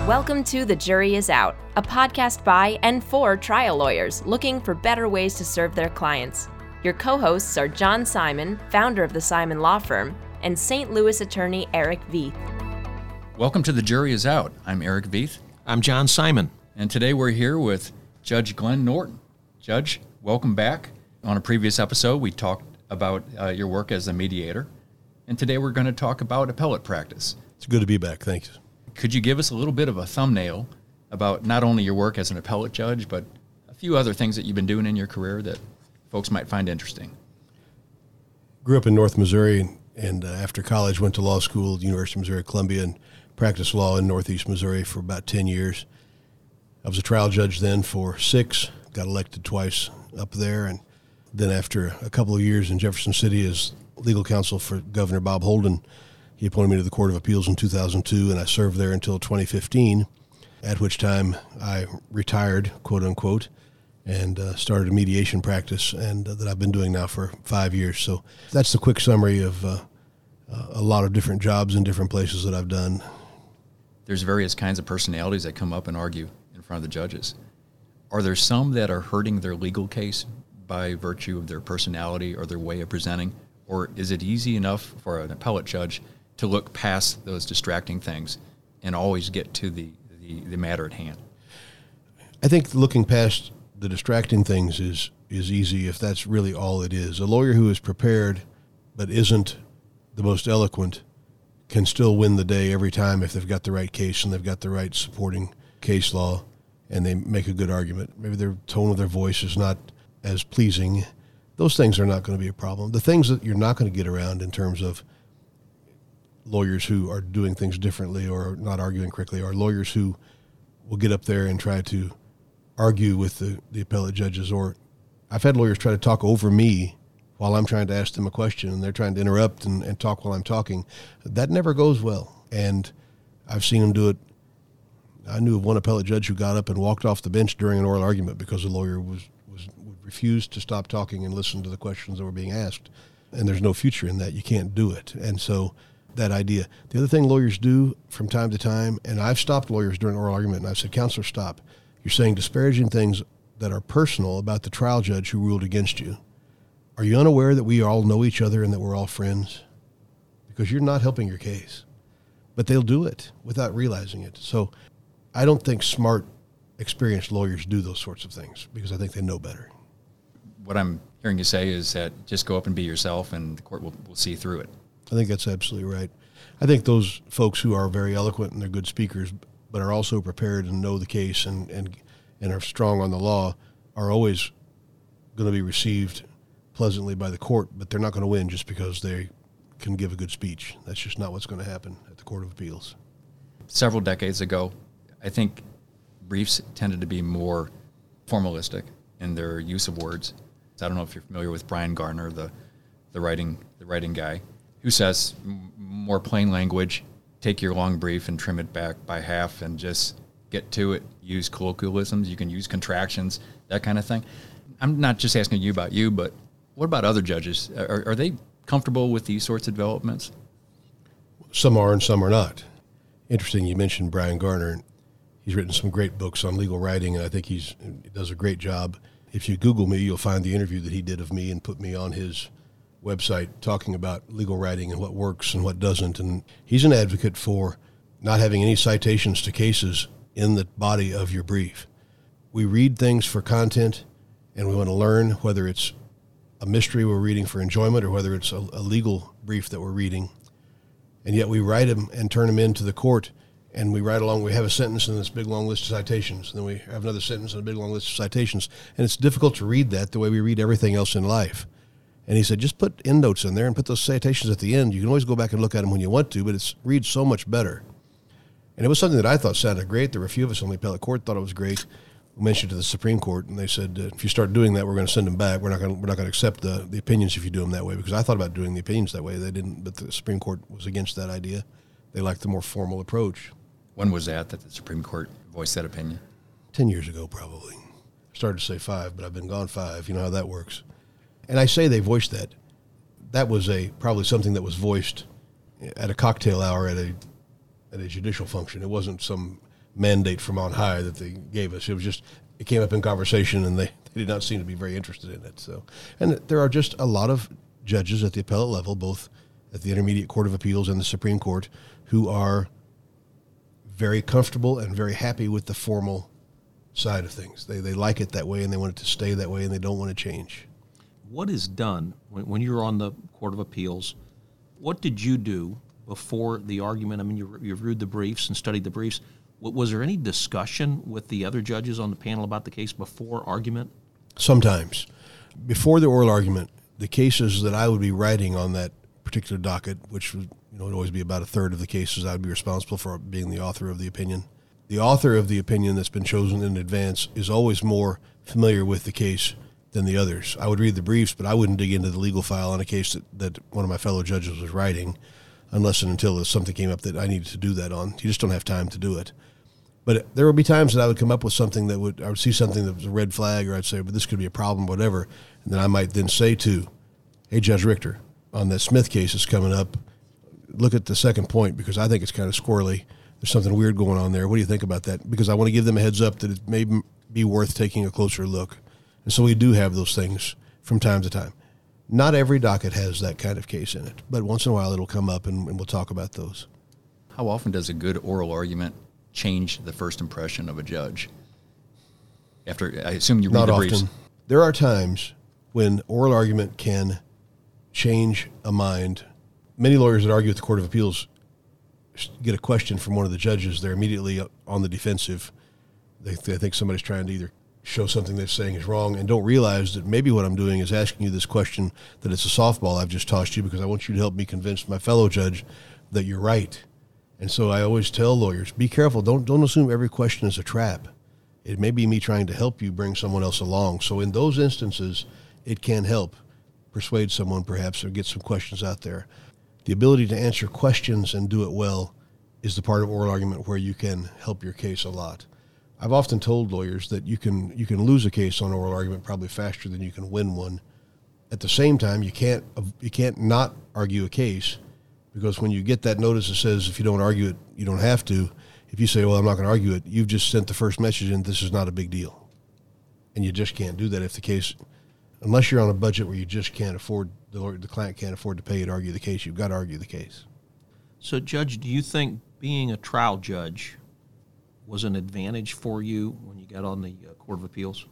Welcome to The Jury is Out, a podcast by and for trial lawyers looking for better ways to serve their clients. Your co-hosts are John Simon, founder of the Simon Law Firm, and St. Louis attorney Eric Veith. Welcome to The Jury is Out. I'm Eric Veith. I'm John Simon. And today we're here with Judge Glenn Norton. Judge, welcome back. On a previous episode, we talked about your work as a mediator. And today we're going to talk about appellate practice. It's good to be back. Thanks. Could you give us a little bit of a thumbnail about not only your work as an appellate judge, but a few other things that you've been doing in your career that folks might find interesting? Grew up in North Missouri, and after college went to law school at the University of Missouri Columbia and practiced law in Northeast Missouri for about 10 years. I was a trial judge then for 6, got elected twice up there, and then after a couple of years in Jefferson City as legal counsel for Governor Bob Holden, he appointed me to the Court of Appeals in 2002, and I served there until 2015, at which time I retired, quote unquote, and started a mediation practice, and that I've been doing now for 5 years. So that's the quick summary of a lot of different jobs in different places that I've done. There's various kinds of personalities that come up and argue in front of the judges. Are there some that are hurting their legal case by virtue of their personality or their way of presenting? Or is it easy enough for an appellate judge to look past those distracting things and always get to the matter at hand? I think looking past the distracting things is easy if that's really all it is. A lawyer who is prepared but isn't the most eloquent can still win the day every time if they've got the right case and they've got the right supporting case law and they make a good argument. Maybe their tone of their voice is not as pleasing. Those things are not going to be a problem. The things that you're not going to get around in terms of lawyers who are doing things differently or not arguing correctly, or lawyers who will get up there and try to argue with the appellate judges. Or I've had lawyers try to talk over me while I'm trying to ask them a question, and they're trying to interrupt and talk while I'm talking. That never goes well. And I've seen them do it. I knew of one appellate judge who got up and walked off the bench during an oral argument because the lawyer would refuse to stop talking and listen to the questions that were being asked. And there's no future in that. You can't do it. And so that idea. The other thing lawyers do from time to time, and I've stopped lawyers during oral argument, and I've said, "Counselor, stop. You're saying disparaging things that are personal about the trial judge who ruled against you. Are you unaware that we all know each other and that we're all friends? Because you're not helping your case." But they'll do it without realizing it. So I don't think smart, experienced lawyers do those sorts of things because I think they know better. What I'm hearing you say is that just go up and be yourself and the court will see through it. I think that's absolutely right. I think those folks who are very eloquent and they're good speakers, but are also prepared and know the case and are strong on the law, are always going to be received pleasantly by the court, but they're not going to win just because they can give a good speech. That's just not what's going to happen at the Court of Appeals. Several decades ago, I think briefs tended to be more formalistic in their use of words. I don't know if you're familiar with Brian Garner, the writing guy, who says more plain language, take your long brief and trim it back by half and just get to it. Use colloquialisms. You can use contractions, that kind of thing. I'm not just asking you about you, but what about other judges? Are they comfortable with these sorts of developments? Some are and some are not. Interesting, you mentioned Brian Garner. He's written some great books on legal writing, and I think he does a great job. If you Google me, you'll find the interview that he did of me and put me on his website talking about legal writing and what works and what doesn't. And he's an advocate for not having any citations to cases in the body of your brief. We read things for content, and we want to learn whether it's a mystery we're reading for enjoyment or whether it's a legal brief that we're reading. And yet we write them and turn them into the court, and we write along. We have a sentence and this big long list of citations. And then we have another sentence and a big long list of citations. And it's difficult to read that the way we read everything else in life. And he said, just put endnotes in there and put those citations at the end. You can always go back and look at them when you want to, but it reads so much better. And it was something that I thought sounded great. There were a few of us on the appellate court thought it was great. We mentioned it to the Supreme Court, and they said, if you start doing that, we're going to send them back. We're not going to accept the opinions if you do them that way, because I thought about doing the opinions that way. They didn't, but the Supreme Court was against that idea. They liked the more formal approach. When was that the Supreme Court voiced that opinion? 10 years ago, probably. I started to say 5, but I've been gone 5. You know how that works. And I say they voiced that. That was probably something that was voiced at a cocktail hour at a judicial function. It wasn't some mandate from on high that they gave us. It was just, it came up in conversation, and they did not seem to be very interested in it. So, and there are just a lot of judges at the appellate level, both at the Intermediate Court of Appeals and the Supreme Court, who are very comfortable and very happy with the formal side of things. They like it that way, and they want it to stay that way, and they don't want to change. What is done when you're on the Court of Appeals? What did you do before the argument? I mean, you reviewed the briefs and studied the briefs. Was there any discussion with the other judges on the panel about the case before argument? Sometimes. Before the oral argument, the cases that I would be writing on that particular docket, which would always be about a third of the cases I would be responsible for being the author of the opinion. The author of the opinion that's been chosen in advance is always more familiar with the case than the others. I would read the briefs, but I wouldn't dig into the legal file on a case that one of my fellow judges was writing unless and until something came up that I needed to do that on. You just don't have time to do it. But there would be times that I would come up with something I would see something that was a red flag, or I'd say, but this could be a problem, whatever. And then I might then say to, hey, Judge Richter, on that Smith case that's coming up, look at the second point, because I think it's kind of squirrely. There's something weird going on there. What do you think about that? Because I want to give them a heads up that it may be worth taking a closer look. And so we do have those things from time to time. Not every docket has that kind of case in it, but once in a while it'll come up, and we'll talk about those. How often does a good oral argument change the first impression of a judge? After, I assume you read Not the often. briefs. There are times when oral argument can change a mind. Many lawyers that argue at the Court of Appeals get a question from one of the judges. They're immediately on the defensive. They think somebody's trying to either show something they're saying is wrong, and don't realize that maybe what I'm doing is asking you this question, that it's a softball I've just tossed you because I want you to help me convince my fellow judge that you're right. And so I always tell lawyers, be careful. Don't assume every question is a trap. It may be me trying to help you bring someone else along. So in those instances, it can help persuade someone perhaps, or get some questions out there. The ability to answer questions and do it well is the part of oral argument where you can help your case a lot. I've often told lawyers that you can lose a case on oral argument probably faster than you can win one. At the same time, you can't not argue a case, because when you get that notice that says if you don't argue it, you don't have to, if you say, well, I'm not going to argue it, you've just sent the first message in, this is not a big deal. And you just can't do that if the case, unless you're on a budget where you just can't afford, the client can't afford to pay you to argue the case, you've got to argue the case. So, Judge, do you think being a trial judge was an advantage for you when you got on the Court of Appeals?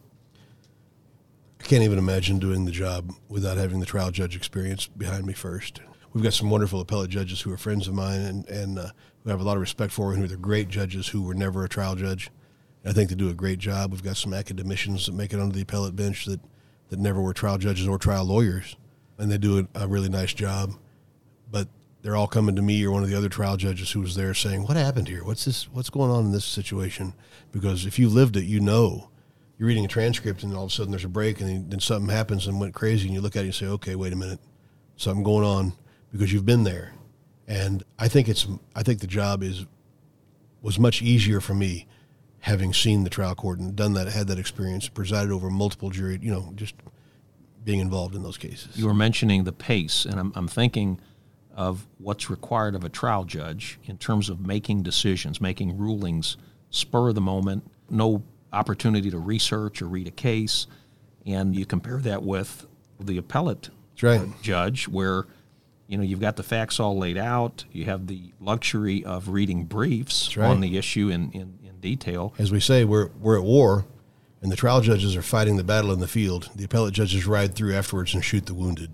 I can't even imagine doing the job without having the trial judge experience behind me first. We've got some wonderful appellate judges who are friends of mine and who I have a lot of respect for, and who are great judges who were never a trial judge. And I think they do a great job. We've got some academicians that make it onto the appellate bench that never were trial judges or trial lawyers, and they do a really nice job. But they're all coming to me or one of the other trial judges who was there saying, what happened here? What's going on in this situation? Because if you lived it, you're reading a transcript and all of a sudden there's a break and then something happens and went crazy, and you look at it and you say, okay, wait a minute, something going on, because you've been there. And I think the job was much easier for me having seen the trial court and done that, had that experience, presided over multiple jury, just being involved in those cases. You were mentioning the pace, and I'm thinking of what's required of a trial judge in terms of making decisions, making rulings, spur of the moment, no opportunity to research or read a case. And you compare that with the appellate judge, where you've got the facts all laid out, you have the luxury of reading briefs on the issue in detail. As we say, we're at war, and the trial judges are fighting the battle in the field. The appellate judges ride through afterwards and shoot the wounded.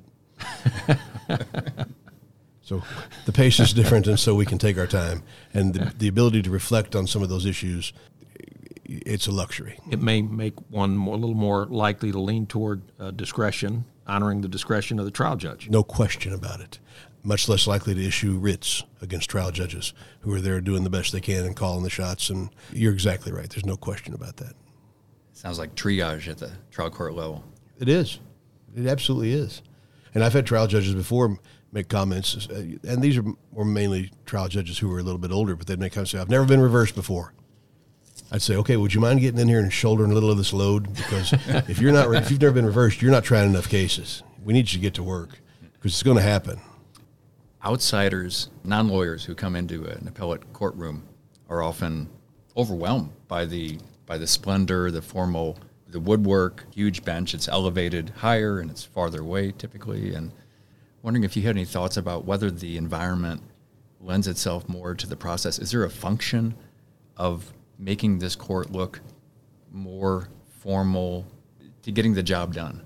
So the pace is different, and so we can take our time. And the ability to reflect on some of those issues, it's a luxury. It may make one a little more likely to lean toward discretion, honoring the discretion of the trial judge. No question about it. Much less likely to issue writs against trial judges who are there doing the best they can and calling the shots. And you're exactly right. There's no question about that. Sounds like triage at the trial court level. It is. It absolutely is. And I've had trial judges before make comments, and these were mainly trial judges who were a little bit older, but they'd make comments, say, I've never been reversed before. I'd say, okay, would you mind getting in here and shouldering a little of this load? Because if you've never been reversed, you're not trying enough cases. We need you to get to work, because it's going to happen. Outsiders, non-lawyers who come into an appellate courtroom are often overwhelmed by the splendor, the woodwork, huge bench. It's elevated higher and it's farther away typically. And wondering if you had any thoughts about whether the environment lends itself more to the process. Is there a function of making this court look more formal to getting the job done?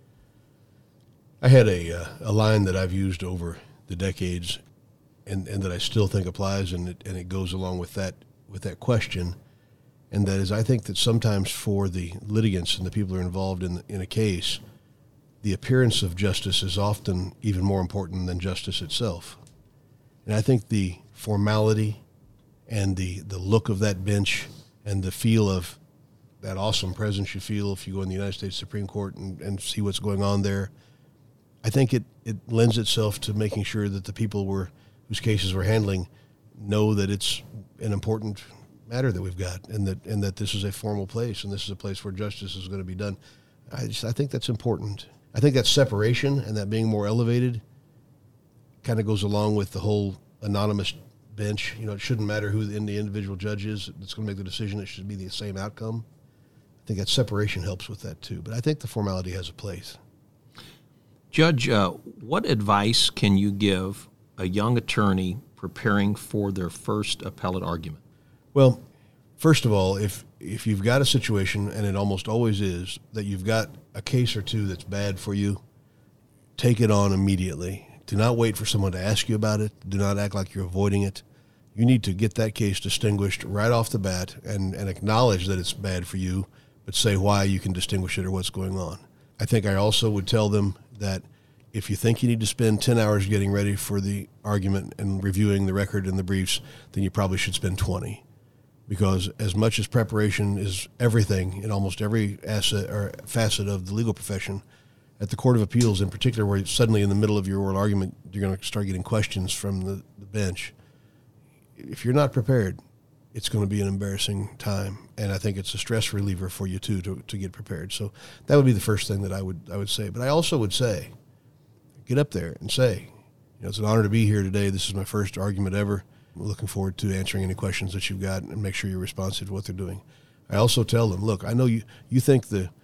I had a line that I've used over the decades and that I still think applies, and it goes along with that question, and that is, I think that sometimes for the litigants and the people who are involved in a case, the appearance of justice is often even more important than justice itself. And I think the formality and the look of that bench and the feel of that awesome presence you feel if you go in the United States Supreme Court and see what's going on there, I think it lends itself to making sure that the people whose cases we're handling know that it's an important matter that we've got, and that this is a formal place and this is a place where justice is going to be done. I think that's important. I think that separation and that being more elevated kind of goes along with the whole anonymous bench. It shouldn't matter who the individual judge is that's going to make the decision. It should be the same outcome. I think that separation helps with that too. But I think the formality has a place. Judge, what advice can you give a young attorney preparing for their first appellate argument? Well, first of all, if you've got a situation, and it almost always is, that you've got a case or two that's bad for you, take it on immediately. Do not wait for someone to ask you about it. Do not act like you're avoiding it. You need to get that case distinguished right off the bat and acknowledge that it's bad for you, but say why you can distinguish it or what's going on. I think I also would tell them that if you think you need to spend 10 hours getting ready for the argument and reviewing the record and the briefs, then you probably should spend 20. Because as much as preparation is everything in almost every asset or facet of the legal profession, at the Court of Appeals in particular, where suddenly in the middle of your oral argument, you're going to start getting questions from the bench. If you're not prepared, it's going to be an embarrassing time. And I think it's a stress reliever for you, too, to get prepared. So that would be the first thing that I would say. But I also would say, get up there and say, it's an honor to be here today. This is my first argument ever. I'm looking forward to answering any questions that you've got and make sure you're responsive to what they're doing. I also tell them, look, I know you think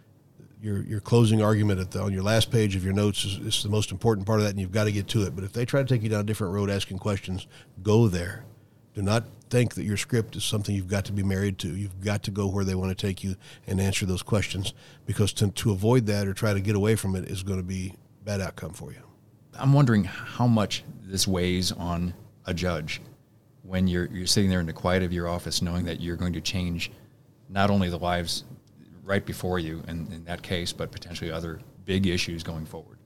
your closing argument on your last page of your notes is the most important part of that, and you've got to get to it. But if they try to take you down a different road asking questions, go there. Do not think that your script is something you've got to be married to. You've got to go where they want to take you and answer those questions, because to avoid that or try to get away from it is going to be a bad outcome for you. I'm wondering how much this weighs on a judge when you're sitting there in the quiet of your office knowing that you're going to change not only the lives right before you in that case, but potentially other big issues going forward.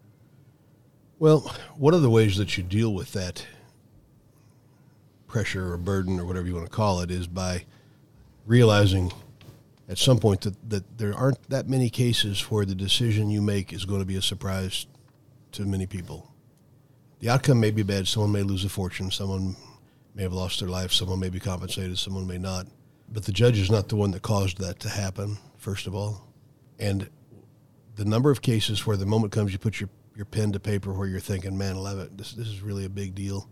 Well, one of the ways that you deal with that pressure or burden or whatever you want to call it is by realizing at some point that there aren't that many cases where the decision you make is going to be a surprise to many people. The outcome may be bad. Someone may lose a fortune. Someone may have lost their life. Someone may be compensated. Someone may not. But the judge is not the one that caused that to happen, first of all. And the number of cases where the moment comes you put your pen to paper where you're thinking, man, this is really a big deal,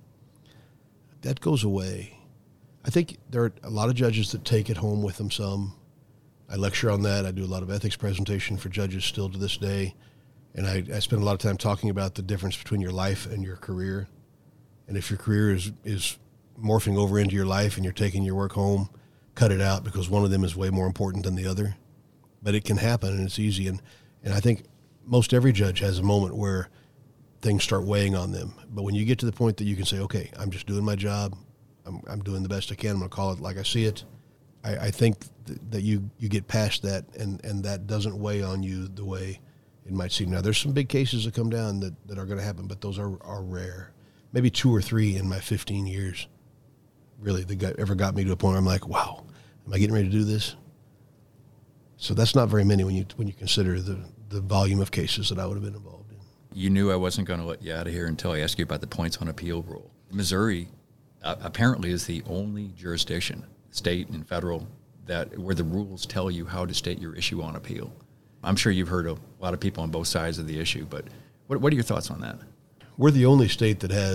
that goes away. I think there are a lot of judges that take it home with them some. I lecture on that. I do a lot of ethics presentation for judges still to this day. And I spend a lot of time talking about the difference between your life and your career. And if your career is morphing over into your life and you're taking your work home, cut it out, because one of them is way more important than the other. But it can happen, and it's easy. And I think most every judge has a moment where things start weighing on them. But when you get to the point that you can say, okay, I'm just doing my job, I'm doing the best I can, I'm going to call it like I see it, I think that you get past that, and that doesn't weigh on you the way it might seem. Now, there's some big cases that come down that are going to happen, but those are rare. Maybe 2 or 3 in my 15 years really that ever got me to a point where I'm like, wow, am I getting ready to do this? So that's not very many when you consider the volume of cases that I would have been involved in. You knew I wasn't going to let you out of here until I asked you about the points on appeal rule. Missouri apparently is the only jurisdiction, state and federal, where the rules tell you how to state your issue on appeal. I'm sure you've heard a lot of people on both sides of the issue, but what are your thoughts on that? We're the only state that has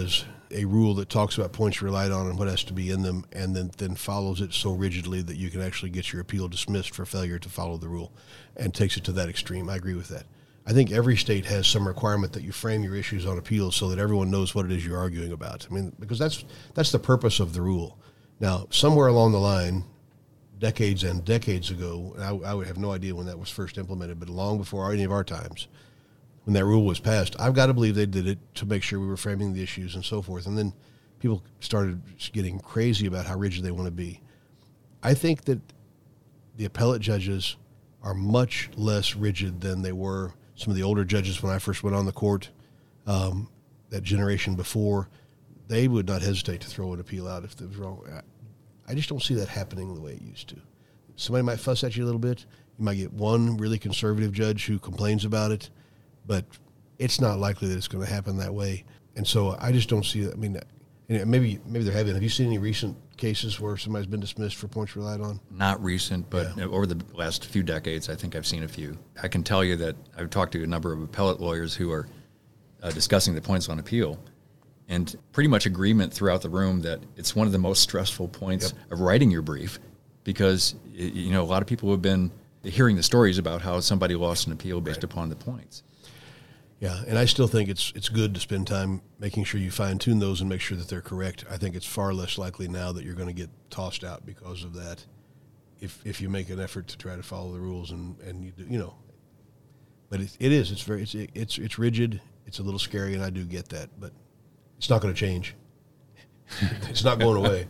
a rule that talks about points relied on and what has to be in them, and then follows it so rigidly that you can actually get your appeal dismissed for failure to follow the rule, and takes it to that extreme. I agree with that. I think every state has some requirement that you frame your issues on appeal so that everyone knows what it is you're arguing about. I mean, because that's the purpose of the rule. Now, somewhere along the line, decades and decades ago, and I would have no idea when that was first implemented, but long before any of our times, when that rule was passed, I've got to believe they did it to make sure we were framing the issues and so forth. And then people started getting crazy about how rigid they want to be. I think that the appellate judges are much less rigid than they were. Some of the older judges, when I first went on the court, that generation before, they would not hesitate to throw an appeal out if it was wrong. I just don't see that happening the way it used to. Somebody might fuss at you a little bit. You might get one really conservative judge who complains about it, but it's not likely that it's going to happen that way. And so I just don't see that. I mean, maybe there have been. Have you seen any recent cases where somebody's been dismissed for points relied on? Not recent, but over the last few decades, I think I've seen a few. I can tell you that I've talked to a number of appellate lawyers who are discussing the points on appeal, and pretty much agreement throughout the room that it's one of the most stressful points of writing your brief, because a lot of people have been hearing the stories about how somebody lost an appeal based upon the points. Yeah, and I still think it's good to spend time making sure you fine-tune those and make sure that they're correct. I think it's far less likely now that you're going to get tossed out because of that if you make an effort to try to follow the rules and you do, But it's rigid, it's a little scary, and I do get that, but it's not going to change. It's not going away.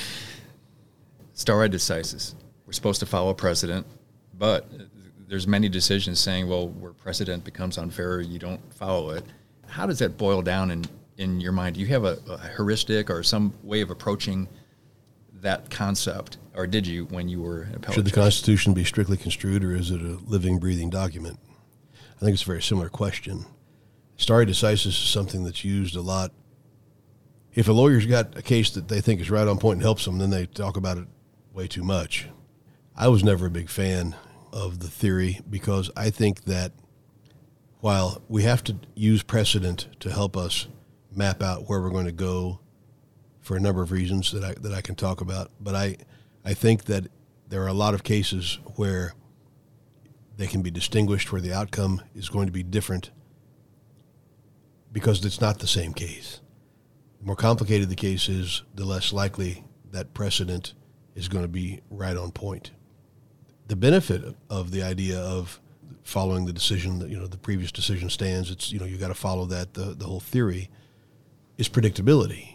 Stare decisis. We're supposed to follow precedent, but there's many decisions saying, well, where precedent becomes unfair, you don't follow it. How does that boil down in your mind? Do you have a heuristic or some way of approaching that concept, or did you when you were an appellate Should the judge? Constitution be strictly construed, or is it a living, breathing document? I think it's a very similar question. Stare decisis is something that's used a lot. If a lawyer's got a case that they think is right on point and helps them, then they talk about it way too much. I was never a big fan of the theory, because I think that while we have to use precedent to help us map out where we're going to go for a number of reasons that I can talk about, but I think that there are a lot of cases where they can be distinguished, where the outcome is going to be different because it's not the same case. The more complicated the case is, the less likely that precedent is going to be right on point. The benefit of the idea of following the decision that, the previous decision stands, it's, you got to follow that. The whole theory is predictability.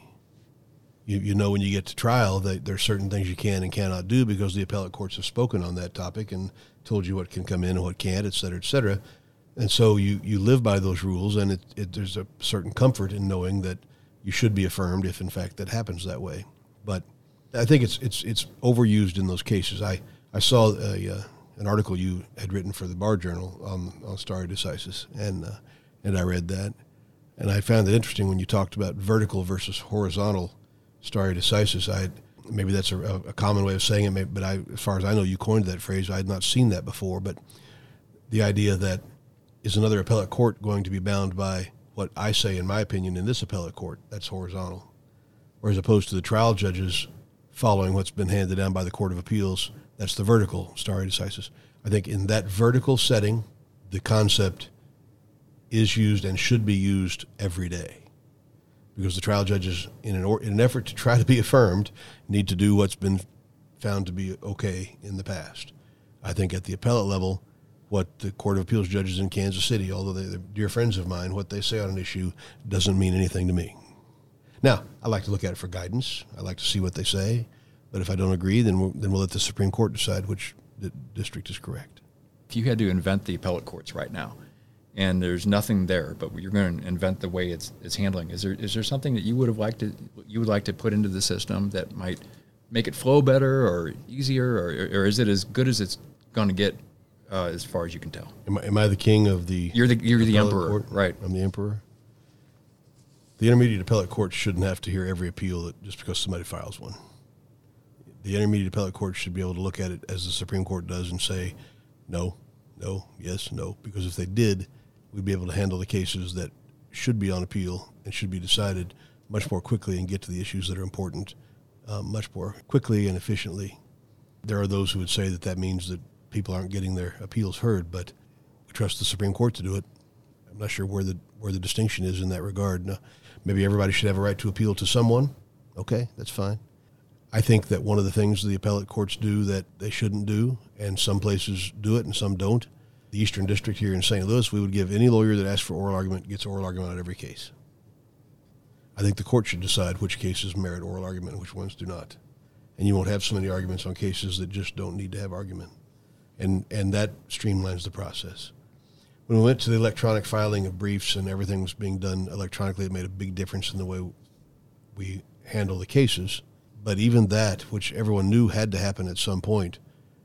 You know when you get to trial that there's certain things you can and cannot do because the appellate courts have spoken on that topic and told you what can come in and what can't, et cetera, et cetera. And so you live by those rules, and there's a certain comfort in knowing that you should be affirmed if, in fact, that happens that way. But I think it's overused in those cases. I saw an article you had written for the Bar Journal on stare decisis, and I read that, and I found it interesting when you talked about vertical versus horizontal stare decisis. Maybe that's a common way of saying it, but as far as I know, you coined that phrase. I had not seen that before, but the idea that is another appellate court going to be bound by what I say, in my opinion, in this appellate court, that's horizontal, whereas opposed to the trial judges following what's been handed down by the Court of Appeals, that's the vertical stare decisis. I think in that vertical setting, the concept is used and should be used every day, because the trial judges, in an effort to try to be affirmed, need to do what's been found to be okay in the past. I think at the appellate level, what the Court of Appeals judges in Kansas City, although they're dear friends of mine, what they say on an issue doesn't mean anything to me. Now, I like to look at it for guidance. I like to see what they say. But if I don't agree, then we'll let the Supreme Court decide which district is correct. If you had to invent the appellate courts right now, and there's nothing there, but you're going to invent the way it's handling, is there something that you would like to put into the system that might make it flow better or easier, or is it as good as it's going to get as far as you can tell? Am I the king of the? You're the emperor, court? Right? I'm the emperor. The intermediate appellate court shouldn't have to hear every appeal just because somebody files one. The intermediate appellate court should be able to look at it as the Supreme Court does and say, no, yes, no, because if they did, we'd be able to handle the cases that should be on appeal and should be decided much more quickly and get to the issues that are important much more quickly and efficiently. There are those who would say that means that people aren't getting their appeals heard, but we trust the Supreme Court to do it. I'm not sure where the distinction is in that regard. No, maybe everybody should have a right to appeal to someone. Okay, that's fine. I think that one of the things the appellate courts do that they shouldn't do, and some places do it and some don't, the Eastern District here in St. Louis, we would give any lawyer that asks for oral argument gets oral argument on every case. I think the court should decide which cases merit oral argument and which ones do not. And you won't have so many arguments on cases that just don't need to have argument. And that streamlines the process. When we went to the electronic filing of briefs and everything was being done electronically, it made a big difference in the way we handle the cases. But even that, which everyone knew had to happen at some point,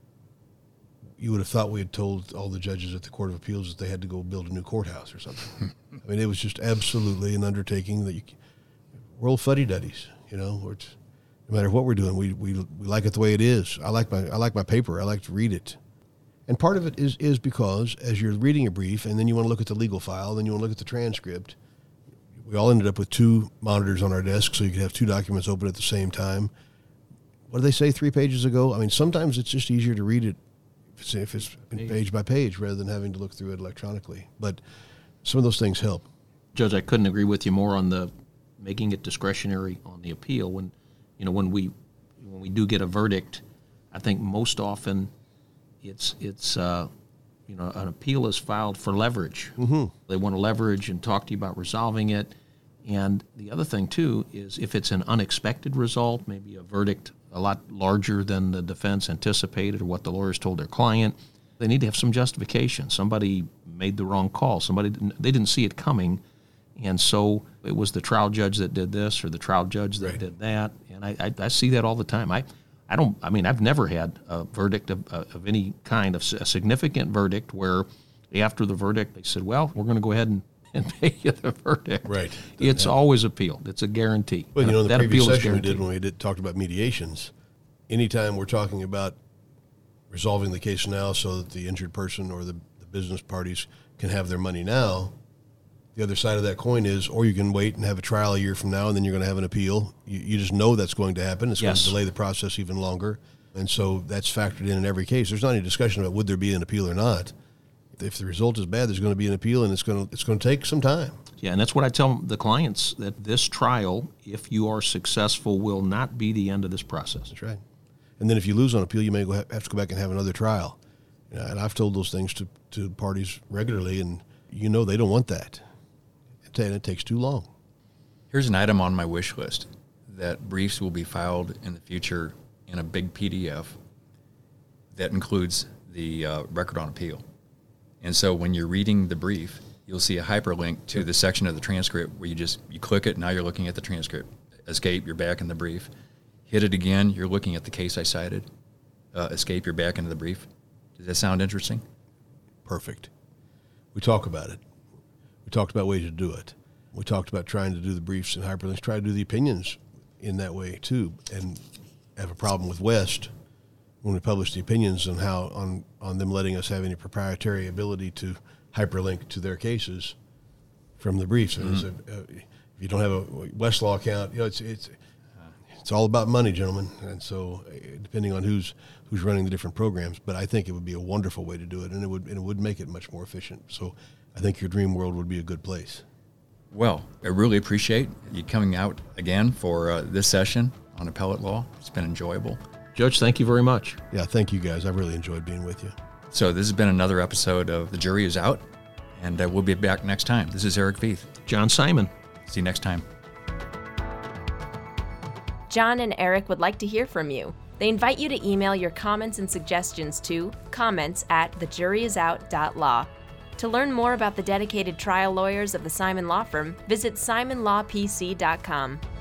you would have thought we had told all the judges at the Court of Appeals that they had to go build a new courthouse or something. I mean, it was just absolutely an undertaking that we're old fuddy-duddies, no matter what we're doing, we like it the way it is. I like my paper. I like to read it. And part of it is because as you're reading a brief and then you want to look at the legal file, then you want to look at the transcript, we all ended up with 2 monitors on our desk so you could have 2 documents open at the same time. What did they say 3 pages ago? I mean, sometimes it's just easier to read it if it's page by page rather than having to look through it electronically. But some of those things help. Judge, I couldn't agree with you more on the making it discretionary on the appeal. When we do get a verdict, I think most often it's an appeal is filed for leverage. Mm-hmm. They want to leverage and talk to you about resolving it. And the other thing, too, is if it's an unexpected result, maybe a verdict a lot larger than the defense anticipated or what the lawyers told their client, they need to have some justification. Somebody made the wrong call. They didn't see it coming, and so it was the trial judge that did this or the trial judge that did that. And I see that all the time. I've never had a verdict of any kind, of a significant verdict where after the verdict they said, well, we're going to go ahead and pay you the verdict. Right. It's always appealed. It's a guarantee. Well, in the previous session we did when we talked about mediations, anytime we're talking about resolving the case now so that the injured person or the business parties can have their money now, the other side of that coin is, or you can wait and have a trial a year from now and then you're going to have an appeal. You just know that's going to happen. It's going to delay the process even longer. And so that's factored in every case. There's not any discussion about would there be an appeal or not. If the result is bad, there's going to be an appeal, and it's going to take some time. Yeah, and that's what I tell the clients, that this trial, if you are successful, will not be the end of this process. That's right. And then if you lose on appeal, you may have to go back and have another trial. And I've told those things to parties regularly, and they don't want that. And it takes too long. Here's an item on my wish list, that briefs will be filed in the future in a big PDF that includes the record on appeal. And so when you're reading the brief, you'll see a hyperlink to the section of the transcript where you click it, now you're looking at the transcript. Escape, you're back in the brief. Hit it again, you're looking at the case I cited. Escape, you're back into the brief. Does that sound interesting? Perfect. We talk about it. We talked about ways to do it. We talked about trying to do the briefs and hyperlinks, try to do the opinions in that way too, and have a problem with West when we publish the opinions and how on them letting us have any proprietary ability to hyperlink to their cases from the briefs. Mm-hmm. If you don't have a Westlaw account, it's all about money, gentlemen. And so depending on who's running the different programs, but I think it would be a wonderful way to do it, and it would make it much more efficient. So I think your dream world would be a good place. Well, I really appreciate you coming out again for this session on appellate law. It's been enjoyable. Judge, thank you very much. Yeah, thank you guys. I really enjoyed being with you. So this has been another episode of The Jury is Out, and we'll be back next time. This is Eric Veith. John Simon. See you next time. John and Eric would like to hear from you. They invite you to email your comments and suggestions to comments@thejuryisout.law. To learn more about the dedicated trial lawyers of the Simon Law Firm, visit simonlawpc.com.